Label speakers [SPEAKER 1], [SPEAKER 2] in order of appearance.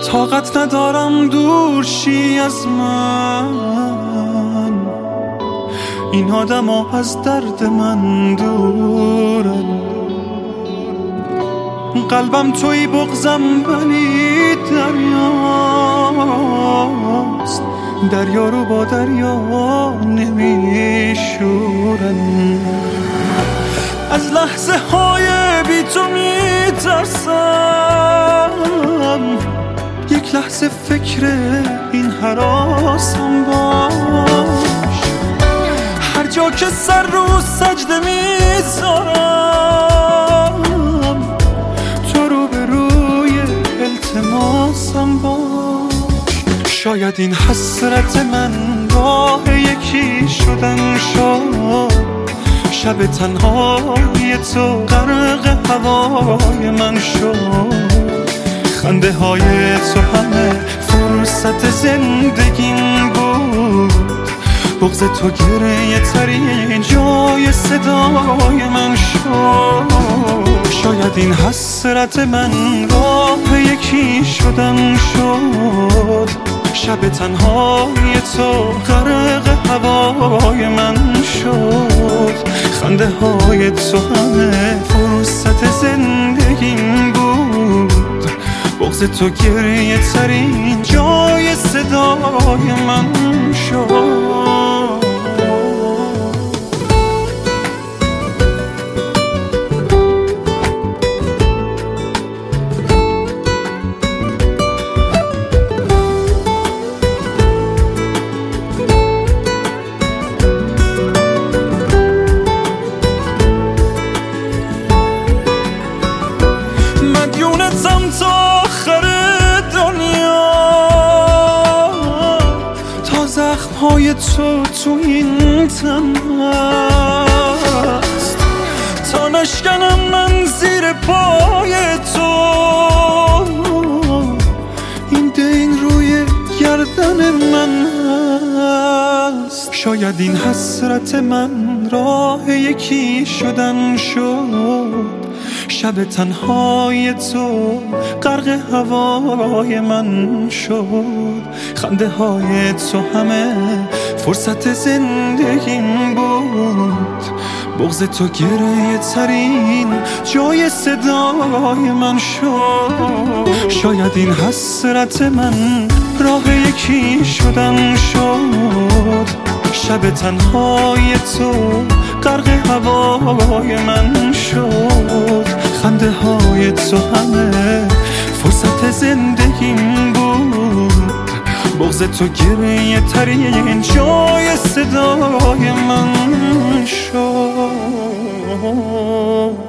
[SPEAKER 1] طاقت ندارم دور شی از من، این آدم ها از درد من دورن. قلبم توی بغضم ولی دریاست، دریا رو با دریا نمیشورن. از لحظه های بی تو میترسم، یک لحظه فکر این هراسم باش. هر جا که سر رو سجده میذارم، تو رو به روی التماسم باش. شاید این حسرت من راه یکی شدن شد، شب تنهای تو غرق هوای من شد. خنده های تو همه فرصت زندگیم بود، بغض تو گریه ترین جای صدای من شد. شاید این حسرت من راه یکی شدن شد، شب تنهای تو غرق هوای من شد. خنده های تو همه فرصت زندگیم بود، بغض تو گریه ترین جای صدای من شد. مدیونتم تا آخر دنیا، تا زخمهای تو این تن هست، تا نشکنم من زیر پای تو، این دین روی گردن من هست. شاید این حسرت من راه یکی شدن شد، شب تنهای تو غرق هوای من شد. خنده های تو همه فرصت زندگیم بود، بغض تو گریه ترین جای صدای من شد. شاید این حسرت من راه یکی شدن شد، شب تنهای تو غرق هوای من شد. خنده های تو همه فرصت زندگیم بود، بغض تو گریه ترین جای صدای من شد.